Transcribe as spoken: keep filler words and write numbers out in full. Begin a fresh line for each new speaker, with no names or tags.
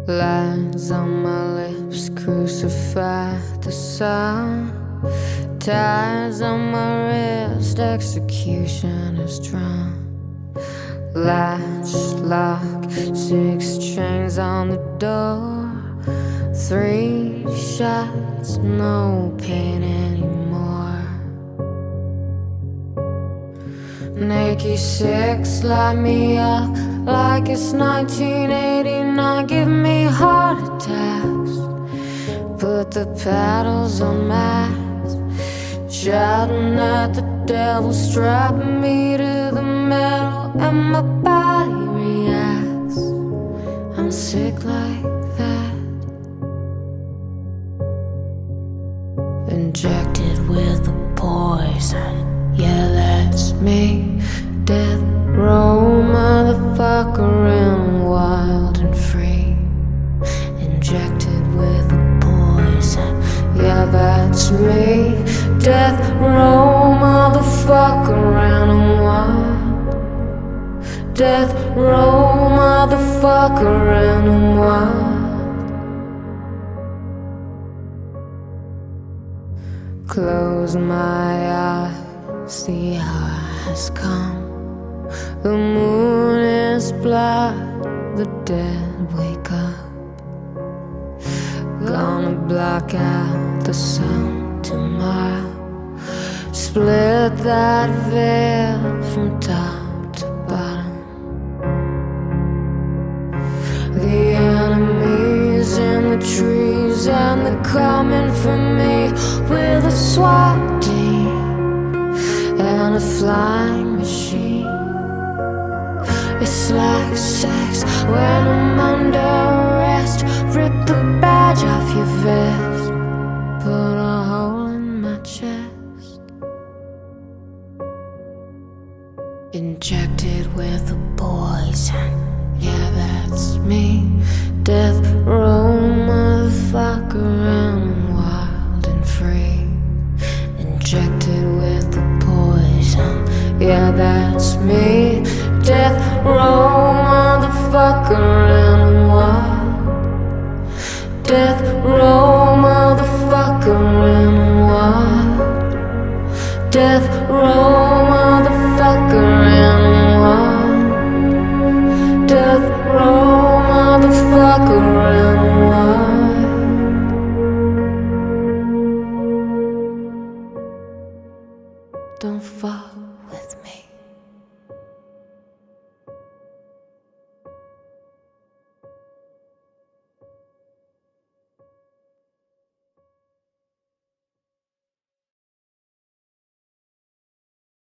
Lines on my lips crucify the sun. Ties on my wrist, execution is drawn. Latch, lock, six chains on the door. Three shots, no pain anymore. Nikki six, light me up like it's nineteen eighty-nine. Give me heart attacks. Put the paddles on mast. Shouting at the devil, strap me to the metal, and my body reacts. I'm sick like that. Injected with the poison, yeah, that's me. Death row, motherfucker, and I'm wild and free. Injected with the poison, yeah, that's me. Death row, motherfucker, and I'm wild. Death row, motherfucker, and I'm wild. Close my eyes, the hour has come. The moon is black, the dead wake up. Gonna block out the sun tomorrow. Split that veil from top to bottom. The enemies in the trees, and they're coming for me with a SWAT team and a flying machine. It's like sex when I'm under arrest. Rip the badge off your vest, put a hole in my chest. Injected with a poison, yeah, that's me. Death row, motherfucker, and I'm wild and free. Injected with the poison, yeah, that's me. Death row, motherfucker, and I'm wild. Death row, motherfucker, and I'm wild. Death row, motherfucker, and I'm wild. Death row, motherfucker, and I'm wild. Don't fuck with me.